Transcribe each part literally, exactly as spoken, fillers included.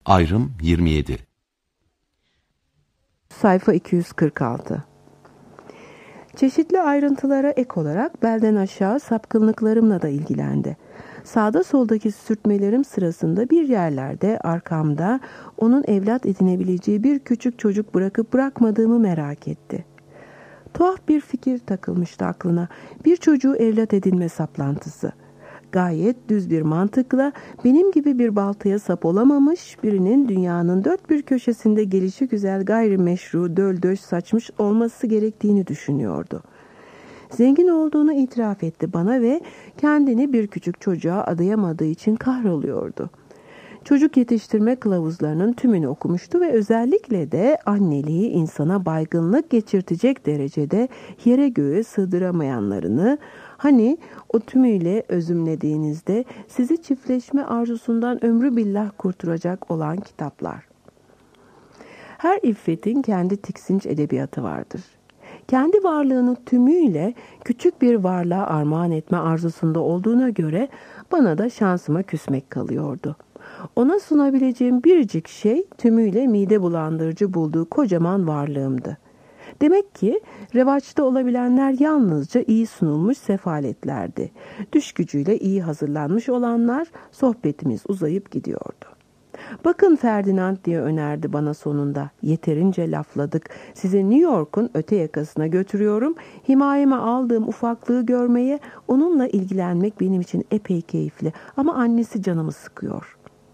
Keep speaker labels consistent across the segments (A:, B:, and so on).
A: Ayrım yirmi yedi.
B: Sayfa iki yüz kırk altı. Çeşitli ayrıntılara ek olarak belden aşağı sapkınlıklarımla da ilgilendi. Sağda soldaki sürtmelerim sırasında bir yerlerde arkamda onun evlat edinebileceği bir küçük çocuk bırakıp bırakmadığımı merak etti. Tuhaf bir fikir takılmıştı aklına. Bir çocuğu evlat edinme saplantısı. Gayet düz bir mantıkla benim gibi bir baltaya sap olamamış birinin dünyanın dört bir köşesinde gelişigüzel gayrimeşru döl döş saçmış olması gerektiğini düşünüyordu. Zengin olduğunu itiraf etti bana ve kendini bir küçük çocuğa adayamadığı için kahroluyordu. Çocuk yetiştirme kılavuzlarının tümünü okumuştu ve özellikle de anneliği insana baygınlık geçirtecek derecede yere göğe sığdıramayanlarını, hani o tümüyle özümlediğinizde sizi çiftleşme arzusundan ömrü billah kurtaracak olan kitaplar. Her iffetin kendi tiksinç edebiyatı vardır. Kendi varlığını tümüyle küçük bir varlığa armağan etme arzusunda olduğuna göre bana da şansıma küsmek kalıyordu. Ona sunabileceğim biricik şey tümüyle mide bulandırıcı bulduğu kocaman varlığımdı. Demek ki revaçta olabilenler yalnızca iyi sunulmuş sefaletlerdi. Düş gücüyle iyi hazırlanmış olanlar sohbetimiz uzayıp gidiyordu. Bakın Ferdinand diye önerdi bana sonunda. Yeterince lafladık. Sizi New York'un öte yakasına götürüyorum. Himayeme aldığım ufaklığı görmeye, onunla ilgilenmek benim için epey keyifli. Ama annesi canımı sıkıyor.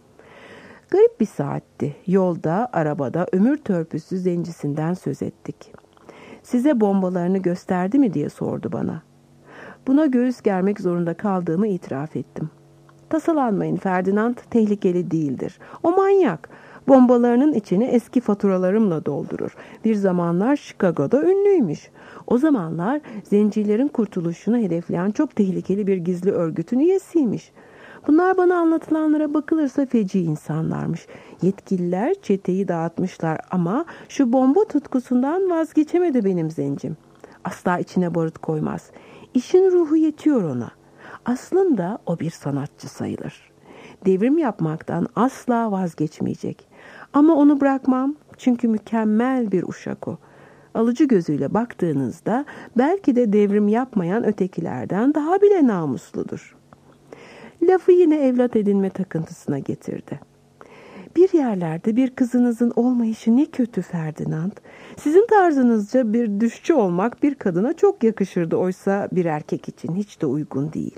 B: Garip bir saatti. Yolda, arabada ömür törpüsü zencisinden söz ettik. Size bombalarını gösterdi mi diye sordu bana. Buna göğüs germek zorunda kaldığımı itiraf ettim. Tasalanmayın Ferdinand, tehlikeli değildir. O manyak. Bombalarının içini eski faturalarımla doldurur. Bir zamanlar Chicago'da ünlüymüş. O zamanlar zencilerin kurtuluşunu hedefleyen çok tehlikeli bir gizli örgütün üyesiymiş. Bunlar bana anlatılanlara bakılırsa feci insanlarmış. Yetkililer çeteyi dağıtmışlar ama şu bomba tutkusundan vazgeçemedi benim zencim. Asla içine barut koymaz. İşin ruhu yetiyor ona. Aslında o bir sanatçı sayılır. Devrim yapmaktan asla vazgeçmeyecek. Ama onu bırakmam çünkü mükemmel bir uşak o. Alıcı gözüyle baktığınızda belki de devrim yapmayan ötekilerden daha bile namusludur. Lafı yine evlat edinme takıntısına getirdi. Bir yerlerde bir kızınızın olmayışı ne kötü Ferdinand. Sizin tarzınızca bir düşçü olmak bir kadına çok yakışırdı, oysa bir erkek için hiç de uygun değil.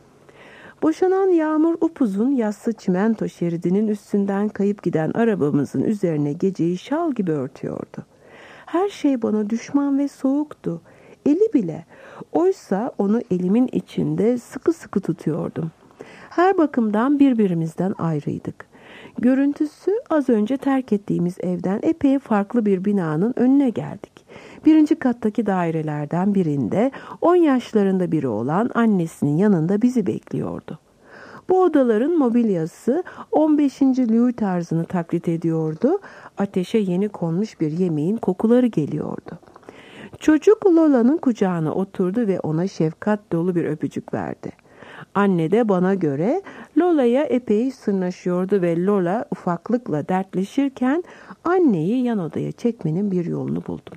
B: Boşanan yağmur upuzun yassı çimento şeridinin üstünden kayıp giden arabamızın üzerine geceyi şal gibi örtüyordu. Her şey bana düşman ve soğuktu. Eli bile. Oysa onu elimin içinde sıkı sıkı tutuyordum. Her bakımdan birbirimizden ayrıydık. Görüntüsü az önce terk ettiğimiz evden epey farklı bir binanın önüne geldik. Birinci kattaki dairelerden birinde on yaşlarında biri olan annesinin yanında bizi bekliyordu. Bu odaların mobilyası on beşinci Louis tarzını taklit ediyordu. Ateşe yeni konmuş bir yemeğin kokuları geliyordu. Çocuk Lola'nın kucağına oturdu ve ona şefkat dolu bir öpücük verdi. Anne de bana göre Lola'ya epey sırnaşıyordu ve Lola ufaklıkla dertleşirken anneyi yan odaya çekmenin bir yolunu buldum.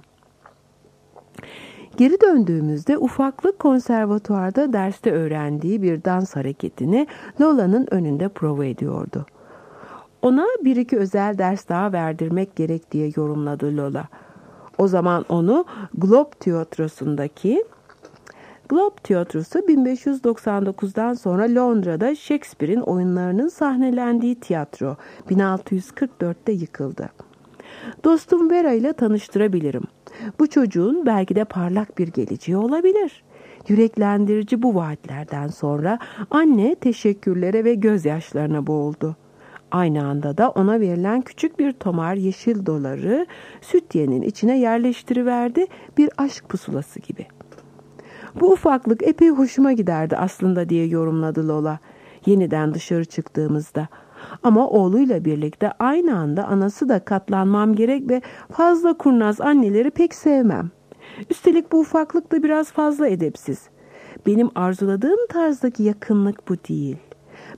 B: Geri döndüğümüzde ufaklık konservatuvarda derste öğrendiği bir dans hareketini Lola'nın önünde prova ediyordu. Ona bir iki özel ders daha verdirmek gerek diye yorumladı Lola. O zaman onu Globe Tiyatrosu'ndaki Globe Tiyatrosu bin beş yüz doksan dokuzdan sonra Londra'da Shakespeare'in oyunlarının sahnelendiği tiyatro bin altı yüz kırk dörtte yıkıldı. Dostum Vera ile tanıştırabilirim. Bu çocuğun belki de parlak bir geleceği olabilir. Yüreklendirici bu vaatlerden sonra anne teşekkürlere ve gözyaşlarına boğuldu. Aynı anda da ona verilen küçük bir tomar yeşil doları sütyenin içine yerleştiriverdi, bir aşk pusulası gibi. Bu ufaklık epey hoşuma giderdi aslında diye yorumladı Lola yeniden dışarı çıktığımızda. Ama oğluyla birlikte aynı anda anası da katlanmam gerek ve fazla kurnaz anneleri pek sevmem. Üstelik bu ufaklık da biraz fazla edepsiz. Benim arzuladığım tarzdaki yakınlık bu değil.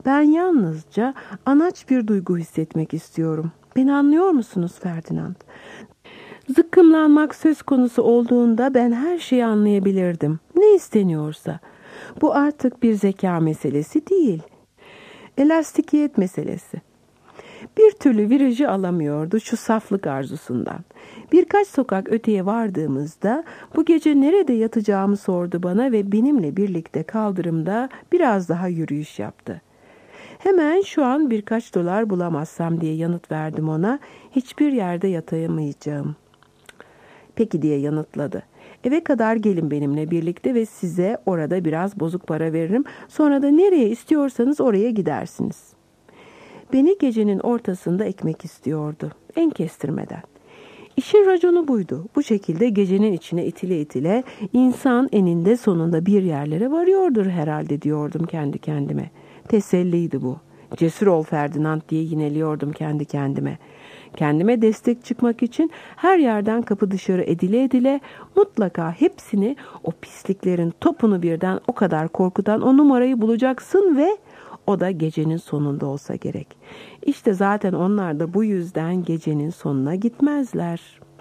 B: Ben yalnızca anaç bir duygu hissetmek istiyorum. Beni anlıyor musunuz Ferdinand? Zıkkımlanmak söz konusu olduğunda ben her şeyi anlayabilirdim. Ne isteniyorsa. Bu artık bir zeka meselesi değil. Elastikiyet meselesi. Bir türlü virajı alamıyordu şu saflık arzusundan. Birkaç sokak öteye vardığımızda bu gece nerede yatacağımı sordu bana ve benimle birlikte kaldırımda biraz daha yürüyüş yaptı. Hemen şu an birkaç dolar bulamazsam diye yanıt verdim ona. Hiçbir yerde yatayamayacağım. Peki diye yanıtladı. Eve kadar gelin benimle birlikte ve size orada biraz bozuk para veririm. Sonra da nereye istiyorsanız oraya gidersiniz. Beni gecenin ortasında ekmek istiyordu. En kestirmeden. İşin raconu buydu. Bu şekilde gecenin içine itile itile insan eninde sonunda bir yerlere varıyordur herhalde diyordum kendi kendime. Teselliydi bu. Cesur ol Ferdinand diye yineliyordum kendi kendime. Kendime destek çıkmak için her yerden kapı dışarı edile edile mutlaka hepsini o pisliklerin topunu birden o kadar korkutan o numarayı bulacaksın ve o da gecenin sonunda olsa gerek. İşte zaten onlar da bu yüzden gecenin sonuna gitmezler.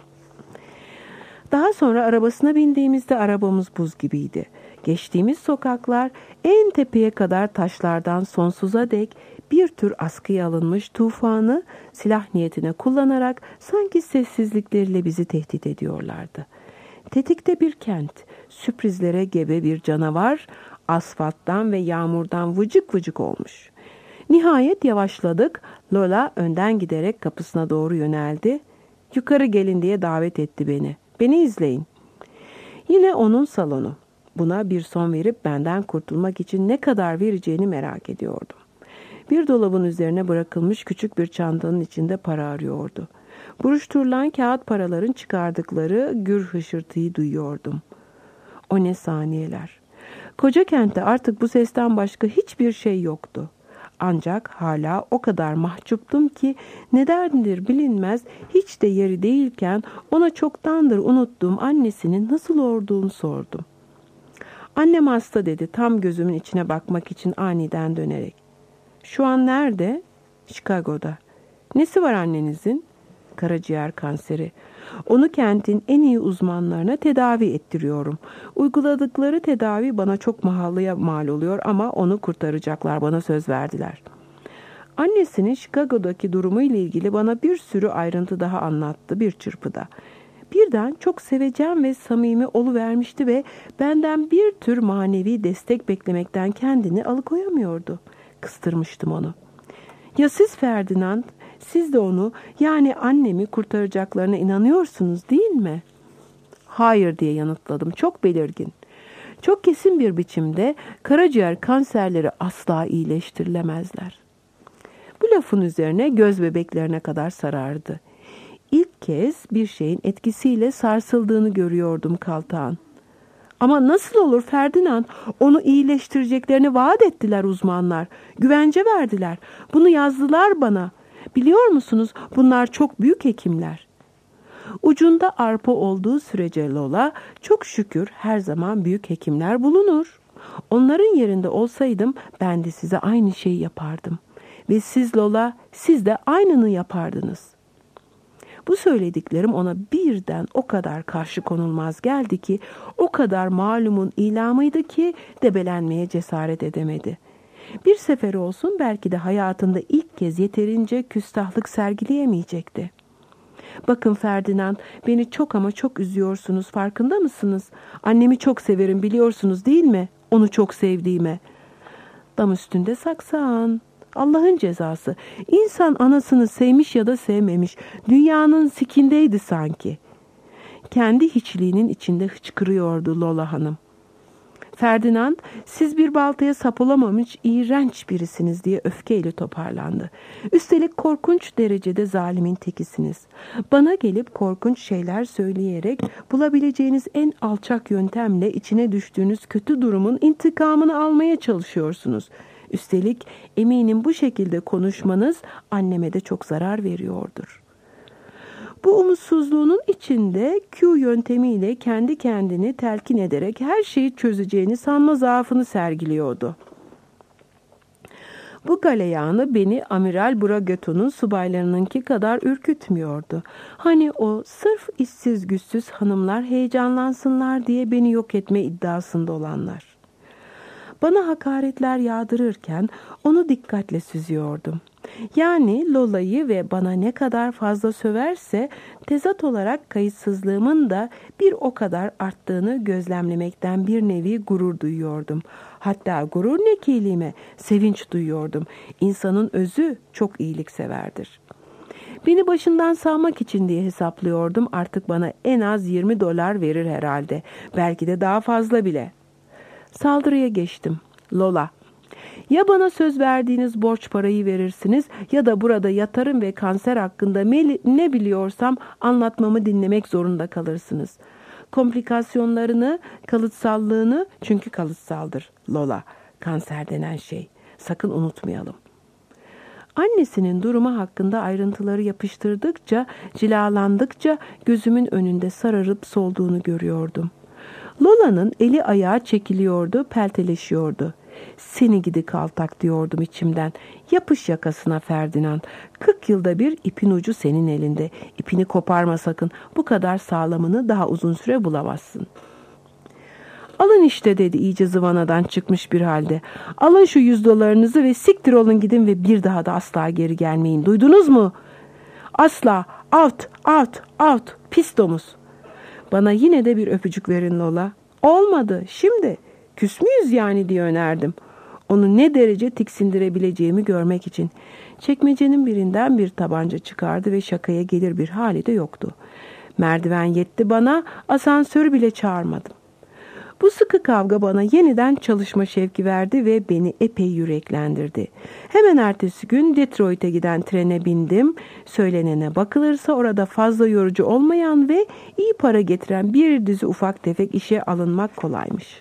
B: Daha sonra arabasına bindiğimizde arabamız buz gibiydi. Geçtiğimiz sokaklar en tepeye kadar taşlardan sonsuza dek bir tür askıya alınmış tufanı silah niyetine kullanarak sanki sessizlikleriyle bizi tehdit ediyorlardı. Tetikte bir kent, sürprizlere gebe bir canavar, asfalttan ve yağmurdan vıcık vıcık olmuş. Nihayet yavaşladık. Lola önden giderek kapısına doğru yöneldi. Yukarı gelin diye davet etti beni. Beni izleyin. Yine onun salonu. Buna bir son verip benden kurtulmak için ne kadar vereceğini merak ediyordum. Bir dolabın üzerine bırakılmış küçük bir çantanın içinde para arıyordu. Buruşturulan kağıt paraların çıkardıkları gür hışırtıyı duyuyordum. O ne saniyeler. Koca kentte artık bu sesten başka hiçbir şey yoktu. Ancak hala o kadar mahcuptum ki nedendir bilinmez hiç de yeri değilken ona çoktandır unuttuğum annesinin nasıl olduğunu sordum. Annem hasta dedi tam gözümün içine bakmak için aniden dönerek. Şu an nerede? Chicago'da. Nesi var annenizin? Karaciğer kanseri. Onu kentin en iyi uzmanlarına tedavi ettiriyorum. Uyguladıkları tedavi bana çok pahalıya mal oluyor ama onu kurtaracaklar, bana söz verdiler. Annesinin Chicago'daki durumu ile ilgili bana bir sürü ayrıntı daha anlattı bir çırpıda. Birden çok sevecen ve samimi oluvermişti ve benden bir tür manevi destek beklemekten kendini alıkoyamıyordu. Kıstırmıştım onu. Ya siz Ferdinand, siz de onu yani annemi kurtaracaklarına inanıyorsunuz değil mi? Hayır diye yanıtladım çok belirgin. Çok kesin bir biçimde karaciğer kanserleri asla iyileştirilemezler. Bu lafın üzerine göz bebeklerine kadar sarardı. İlk kez bir şeyin etkisiyle sarsıldığını görüyordum kaltağın. Ama nasıl olur Ferdinand? Onu iyileştireceklerini vaat ettiler uzmanlar. Güvence verdiler. Bunu yazdılar bana. Biliyor musunuz bunlar çok büyük hekimler. Ucunda arpa olduğu sürece Lola çok şükür her zaman büyük hekimler bulunur. Onların yerinde olsaydım ben de size aynı şeyi yapardım. Ve siz Lola siz de aynını yapardınız. Bu söylediklerim ona birden o kadar karşı konulmaz geldi ki, o kadar malumun ilamıydı ki debelenmeye cesaret edemedi. Bir sefer olsun belki de hayatında ilk kez yeterince küstahlık sergileyemeyecekti. Bakın Ferdinand, beni çok ama çok üzüyorsunuz, farkında mısınız? Annemi çok severim biliyorsunuz değil mi? Onu çok sevdiğime. Dam üstünde saksan. Allah'ın cezası. İnsan anasını sevmiş ya da sevmemiş. Dünyanın sikindeydi sanki. Kendi hiçliğinin içinde hıçkırıyordu Lola Hanım. Ferdinand, siz bir baltaya sap olamamış iğrenç birisiniz diye öfkeyle toparlandı. Üstelik korkunç derecede zalimin tekisiniz. Bana gelip korkunç şeyler söyleyerek bulabileceğiniz en alçak yöntemle içine düştüğünüz kötü durumun intikamını almaya çalışıyorsunuz. Üstelik eminim bu şekilde konuşmanız anneme de çok zarar veriyordur. Bu umutsuzluğunun içinde Q yöntemiyle kendi kendini telkin ederek her şeyi çözeceğini sanma zaafını sergiliyordu. Bu galeyana beni Amiral Bragotto'nun subaylarınınki kadar ürkütmüyordu. Hani o sırf işsiz güçsüz hanımlar heyecanlansınlar diye beni yok etme iddiasında olanlar. Bana hakaretler yağdırırken onu dikkatle süzüyordum. Yani Lola'yı ve bana ne kadar fazla söverse tezat olarak kayıtsızlığımın da bir o kadar arttığını gözlemlemekten bir nevi gurur duyuyordum. Hatta gurur ne kelime, sevinç duyuyordum. İnsanın özü çok iyilikseverdir. Beni başından sağmak için diye hesaplıyordum. Artık bana en az yirmi dolar verir herhalde. Belki de daha fazla bile. Saldırıya geçtim. Lola, ya bana söz verdiğiniz borç parayı verirsiniz ya da burada yatarım ve kanser hakkında ne biliyorsam anlatmamı dinlemek zorunda kalırsınız. Komplikasyonlarını, kalıtsallığını, çünkü kalıtsaldır Lola, kanser denen şey. Sakın unutmayalım. Annesinin durumu hakkında ayrıntıları yapıştırdıkça, cilalandıkça gözümün önünde sararıp solduğunu görüyordum. Lola'nın eli ayağı çekiliyordu, pelteleşiyordu. Seni gidi kaltak diyordum içimden. Yapış yakasına Ferdinand. Kırk yılda bir ipin ucu senin elinde. İpini koparma sakın. Bu kadar sağlamını daha uzun süre bulamazsın. Alın işte dedi iyice zıvanadan çıkmış bir halde. Alın şu yüz dolarınızı ve siktir olun gidin ve bir daha da asla geri gelmeyin. Duydunuz mu? Asla. Out, out, out. Pis domuz. Bana yine de bir öpücük verin Lola. Olmadı. Şimdi. Küs müyüz yani diye önerdim. Onu ne derece tiksindirebileceğimi görmek için. Çekmecenin birinden bir tabanca çıkardı ve şakaya gelir bir hali de yoktu. Merdiven yetti bana, asansörü bile çağırmadım. Bu sıkı kavga bana yeniden çalışma şevki verdi ve beni epey yüreklendirdi. Hemen ertesi gün Detroit'e giden trene bindim. Söylenene bakılırsa orada fazla yorucu olmayan ve iyi para getiren bir dizi ufak tefek işe alınmak kolaymış.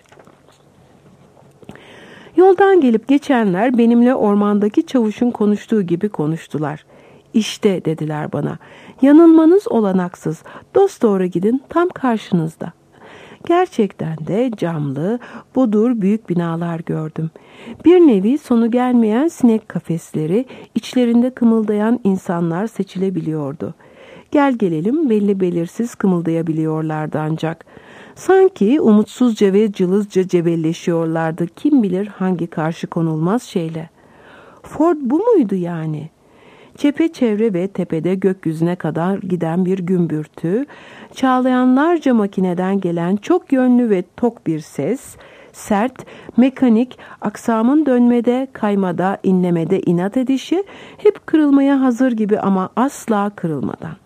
B: Yoldan gelip geçenler benimle ormandaki çavuşun konuştuğu gibi konuştular. İşte dediler bana, yanılmanız olanaksız, dosdoğru gidin tam karşınızda. Gerçekten de camlı, bodur büyük binalar gördüm. Bir nevi sonu gelmeyen sinek kafesleri, içlerinde kımıldayan insanlar seçilebiliyordu. Gel gelelim belli belirsiz kımıldayabiliyorlardı ancak. Sanki umutsuzca ve cılızca cebelleşiyorlardı kim bilir hangi karşı konulmaz şeyle. Ford bu muydu yani? Çepeçevre ve tepede gökyüzüne kadar giden bir gümbürtü, çağlayanlarca makineden gelen çok yönlü ve tok bir ses, sert, mekanik, aksamın dönmede, kaymada, inlemede inat edişi, hep kırılmaya hazır gibi ama asla kırılmadan.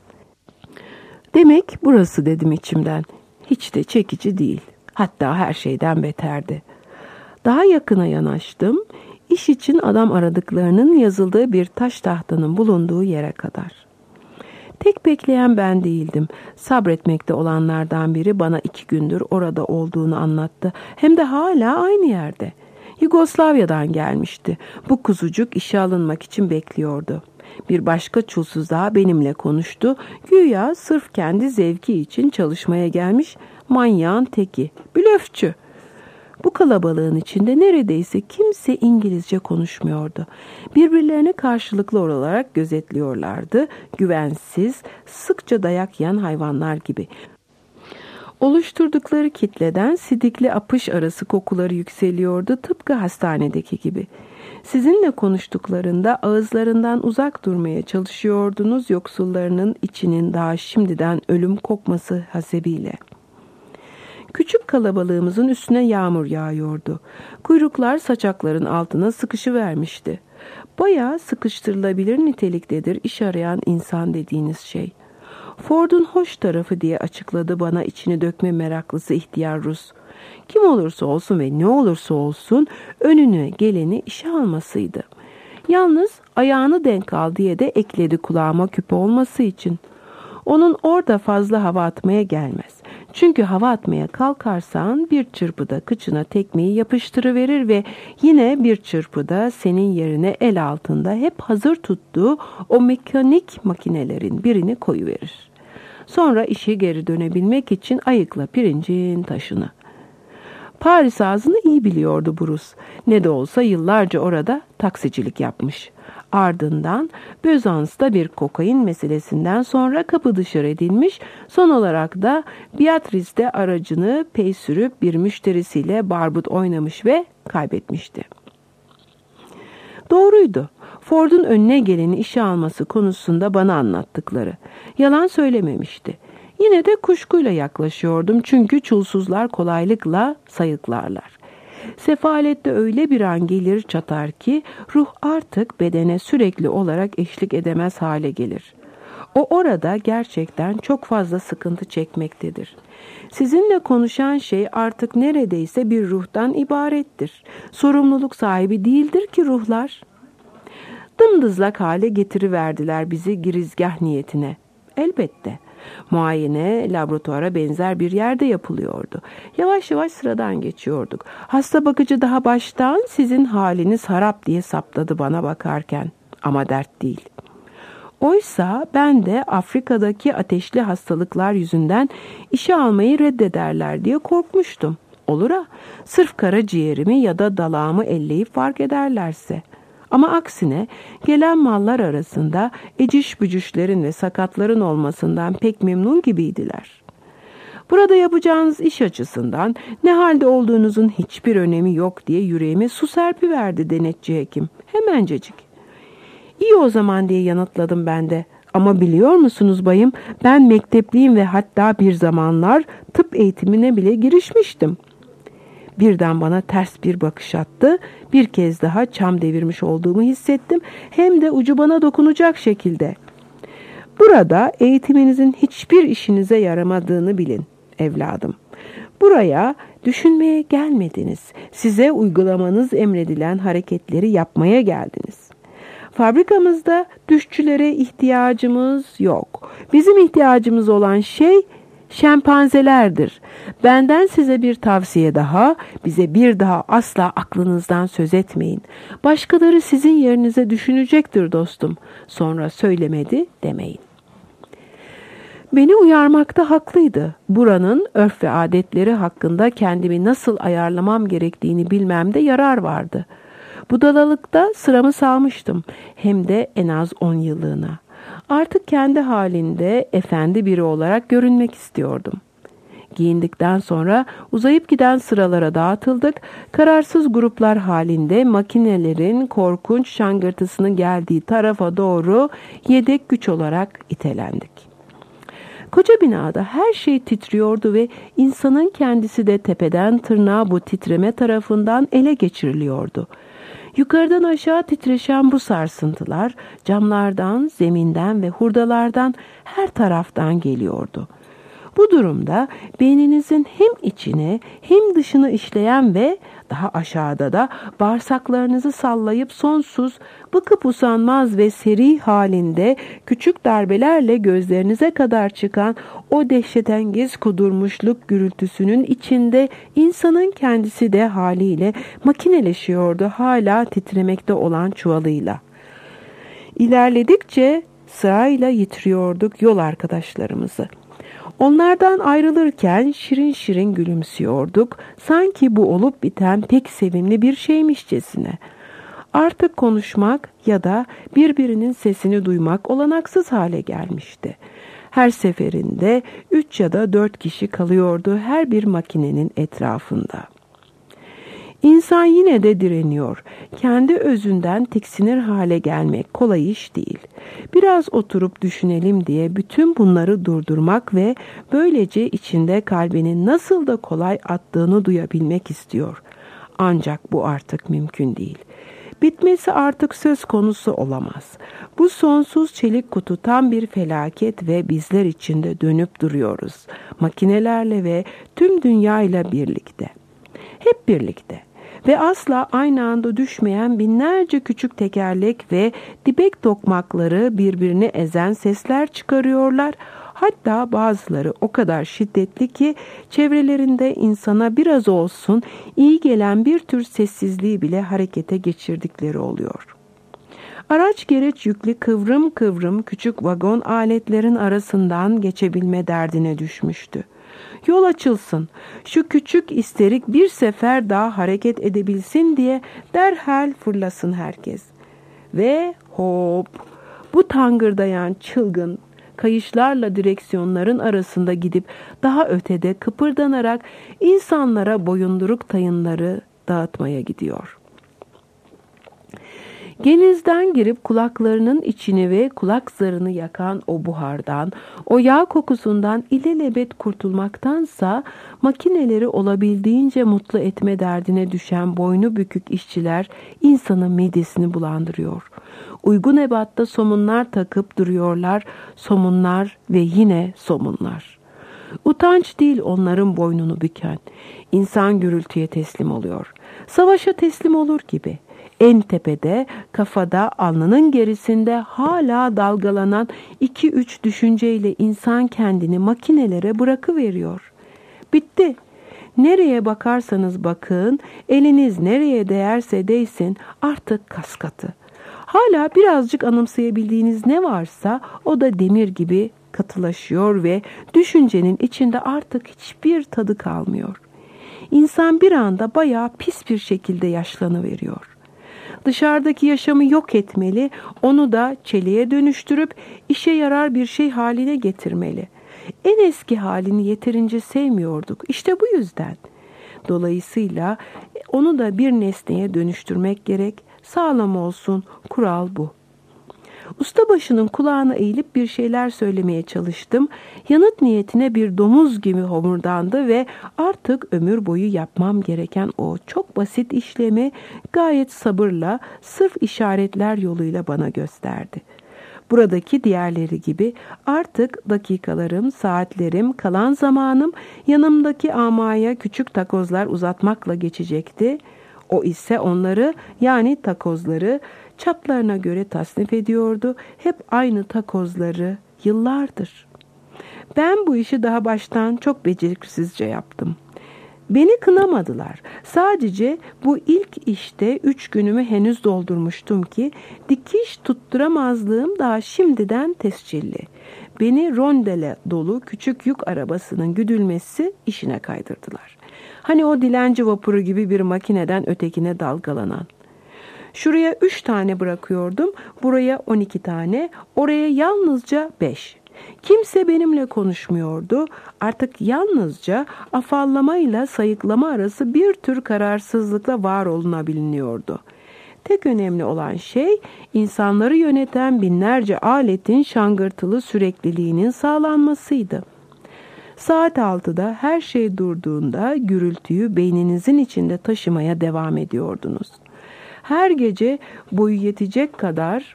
B: Demek burası dedim içimden. Hiç de çekici değil. Hatta her şeyden beterdi. Daha yakına yanaştım. İş için adam aradıklarının yazıldığı bir taş tahtanın bulunduğu yere kadar. Tek bekleyen ben değildim. Sabretmekte olanlardan biri bana iki gündür orada olduğunu anlattı. Hem de hala aynı yerde. Yugoslavya'dan gelmişti. Bu kuzucuk işe alınmak için bekliyordu. Bir başka çulsuz daha benimle konuştu. Güya sırf kendi zevki için çalışmaya gelmiş manyağın teki. Blöfçü. Bu kalabalığın içinde neredeyse kimse İngilizce konuşmuyordu. Birbirlerine karşılıklı olarak gözetliyorlardı. Güvensiz, sıkça dayak yiyen hayvanlar gibi. Oluşturdukları kitleden sidikli apış arası kokuları yükseliyordu tıpkı hastanedeki gibi. Sizinle konuştuklarında ağızlarından uzak durmaya çalışıyordunuz yoksullarının içinin daha şimdiden ölüm kokması hasebiyle. Küçük kalabalığımızın üstüne yağmur yağıyordu. Kuyruklar saçakların altına sıkışıvermişti. Bayağı sıkıştırılabilir niteliktedir iş arayan insan dediğiniz şey. Ford'un hoş tarafı diye açıkladı bana içini dökme meraklısı ihtiyar Rus. Kim olursa olsun ve ne olursa olsun önüne geleni işe almasıydı. Yalnız ayağını denk al diye de ekledi kulağıma küpe olması için. Onun orada fazla hava atmaya gelmez. Çünkü hava atmaya kalkarsan bir çırpıda kıçına tekmeyi yapıştırıverir ve yine bir çırpıda senin yerine el altında hep hazır tuttuğu o mekanik makinelerin birini koyuverir. Sonra işe geri dönebilmek için ayıkla pirincin taşını. Paris ağzını iyi biliyordu Bruce. Ne de olsa yıllarca orada taksicilik yapmış. Ardından Besanç'ta bir kokain meselesinden sonra kapı dışarı edilmiş, son olarak da Beatrice'de aracını pey sürüp bir müşterisiyle barbut oynamış ve kaybetmişti. Doğruydu. Ford'un önüne geleni işe alması konusunda bana anlattıkları. Yalan söylememişti. Yine de kuşkuyla yaklaşıyordum çünkü çulsuzlar kolaylıkla sayıklarlar. Sefalette öyle bir an gelir çatar ki ruh artık bedene sürekli olarak eşlik edemez hale gelir. O orada gerçekten çok fazla sıkıntı çekmektedir. Sizinle konuşan şey artık neredeyse bir ruhtan ibarettir. Sorumluluk sahibi değildir ki ruhlar. Dımdızlak hale getiriverdiler bizi girizgah niyetine. Elbette. Muayene laboratuvara benzer bir yerde yapılıyordu. Yavaş yavaş sıradan geçiyorduk. Hasta bakıcı daha baştan sizin haliniz harap diye saptadı bana bakarken. Ama dert değil. Oysa ben de Afrika'daki ateşli hastalıklar yüzünden işe almayı reddederler diye korkmuştum. Olur ha, sırf karaciğerimi ya da dalağımı elleyip fark ederlerse. Ama aksine gelen mallar arasında eciş bücüşlerin ve sakatların olmasından pek memnun gibiydiler. Burada yapacağınız iş açısından ne halde olduğunuzun hiçbir önemi yok diye yüreğime su serpiverdi denetçi hekim. Hemencecik. İyi o zaman diye yanıtladım ben de. Ama biliyor musunuz bayım, ben mektepliyim ve hatta bir zamanlar tıp eğitimine bile girişmiştim. Birden bana ters bir bakış attı. Bir kez daha çam devirmiş olduğumu hissettim. Hem de ucu bana dokunacak şekilde. Burada eğitiminizin hiçbir işinize yaramadığını bilin evladım. Buraya düşünmeye gelmediniz. Size uygulamanız emredilen hareketleri yapmaya geldiniz. Fabrikamızda düşçülere ihtiyacımız yok. Bizim ihtiyacımız olan şey şempanzelerdir. Benden size bir tavsiye daha, bize bir daha asla aklınızdan söz etmeyin. Başkaları sizin yerinize düşünecektir dostum. Sonra söylemedi demeyin. Beni uyarmakta haklıydı. Buranın örf ve adetleri hakkında kendimi nasıl ayarlamam gerektiğini bilmemde yarar vardı. Budalalıkta sıramı salmıştım. Hem de en az on yıllığına. Artık kendi halinde efendi biri olarak görünmek istiyordum. Giyindikten sonra uzayıp giden sıralara dağıtıldık. Kararsız gruplar halinde makinelerin korkunç şangırtısının geldiği tarafa doğru yedek güç olarak itelendik. Koca binada her şey titriyordu ve insanın kendisi de tepeden tırnağa bu titreme tarafından ele geçiriliyordu. Yukarıdan aşağı titreşen bu sarsıntılar camlardan, zeminden ve hurdalardan her taraftan geliyordu. Bu durumda beyninizin hem içine hem dışına işleyen ve daha aşağıda da bağırsaklarınızı sallayıp sonsuz, bıkıp usanmaz ve seri halinde küçük darbelerle gözlerinize kadar çıkan o dehşetengiz kudurmuşluk gürültüsünün içinde insanın kendisi de haliyle makineleşiyordu hala titremekte olan çuvalıyla. İlerledikçe sırayla yitiriyorduk yol arkadaşlarımızı. Onlardan ayrılırken şirin şirin gülümsüyorduk. Sanki bu olup biten pek sevimli bir şeymişçesine. Artık konuşmak ya da birbirinin sesini duymak olanaksız hale gelmişti. Her seferinde üç ya da dört kişi kalıyordu her bir makinenin etrafında. İnsan yine de direniyor. Kendi özünden tiksinir hale gelmek kolay iş değil. Biraz oturup düşünelim diye bütün bunları durdurmak ve böylece içinde kalbinin nasıl da kolay attığını duyabilmek istiyor. Ancak bu artık mümkün değil. Bitmesi artık söz konusu olamaz. Bu sonsuz çelik kutu tam bir felaket ve bizler içinde dönüp duruyoruz. Makinelerle ve tüm dünyayla birlikte. Hep birlikte. Ve asla aynı anda düşmeyen binlerce küçük tekerlek ve dibek tokmakları birbirini ezen sesler çıkarıyorlar. Hatta bazıları o kadar şiddetli ki çevrelerinde insana biraz olsun iyi gelen bir tür sessizliği bile harekete geçirdikleri oluyor. Araç gereç yüklü kıvrım kıvrım küçük vagon aletlerin arasından geçebilme derdine düşmüştü. Yol açılsın, şu küçük isterik bir sefer daha hareket edebilsin diye derhal fırlasın herkes. Ve hop, bu tangırdayan çılgın kayışlarla direksiyonların arasında gidip daha ötede kıpırdanarak insanlara boyunduruk tayınları dağıtmaya gidiyor. Genizden girip kulaklarının içini ve kulak zarını yakan o buhardan, o yağ kokusundan ilelebet kurtulmaktansa makineleri olabildiğince mutlu etme derdine düşen boynu bükük işçiler insanın midesini bulandırıyor. Uygun ebatta somunlar takıp duruyorlar, somunlar ve yine somunlar. Utanç değil onların boynunu büken, insan gürültüye teslim oluyor. Savaşa teslim olur gibi. En tepede, kafada, alnının gerisinde hala dalgalanan iki üç düşünceyle insan kendini makinelere bırakıveriyor. Bitti. Nereye bakarsanız bakın, eliniz nereye değerse değsin artık kaskatı. Hala birazcık anımsayabildiğiniz ne varsa o da demir gibi katılaşıyor ve düşüncenin içinde artık hiçbir tadı kalmıyor. İnsan bir anda bayağı pis bir şekilde yaşlanıveriyor. Dışarıdaki yaşamı yok etmeli, onu da çeliğe dönüştürüp işe yarar bir şey haline getirmeli. En eski halini yeterince sevmiyorduk. İşte bu yüzden. Dolayısıyla onu da bir nesneye dönüştürmek gerek. Sağlam olsun, kural bu. Ustabaşının kulağına eğilip bir şeyler söylemeye çalıştım. Yanıt niyetine bir domuz gibi homurdandı ve artık ömür boyu yapmam gereken o çok basit işlemi gayet sabırla, sırf işaretler yoluyla bana gösterdi. Buradaki diğerleri gibi artık dakikalarım, saatlerim, kalan zamanım yanımdaki amaya küçük takozlar uzatmakla geçecekti. O ise onları, yani takozları çaplarına göre tasnif ediyordu. Hep aynı takozları yıllardır. Ben bu işi daha baştan çok beceriksizce yaptım. Beni kınamadılar. Sadece bu ilk işte üç günümü henüz doldurmuştum ki dikiş tutturamazlığım daha şimdiden tescilli. Beni rondele dolu küçük yük arabasının güdülmesi işine kaydırdılar. Hani o dilenci vapuru gibi bir makineden ötekine dalgalanan. Şuraya üç tane bırakıyordum, buraya on iki tane, oraya yalnızca beş. Kimse benimle konuşmuyordu. Artık yalnızca afallamayla sayıklama arası bir tür kararsızlıkla var olunabiliyordu. Tek önemli olan şey insanları yöneten binlerce aletin şangırtılı sürekliliğinin sağlanmasıydı. Saat altıda her şey durduğunda gürültüyü beyninizin içinde taşımaya devam ediyordunuz. Her gece boyu yetecek kadar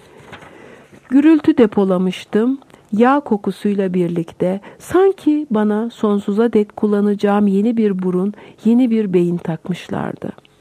B: gürültü depolamıştım. Yağ kokusuyla birlikte sanki bana sonsuza dek kullanacağım yeni bir burun, yeni bir beyin takmışlardı.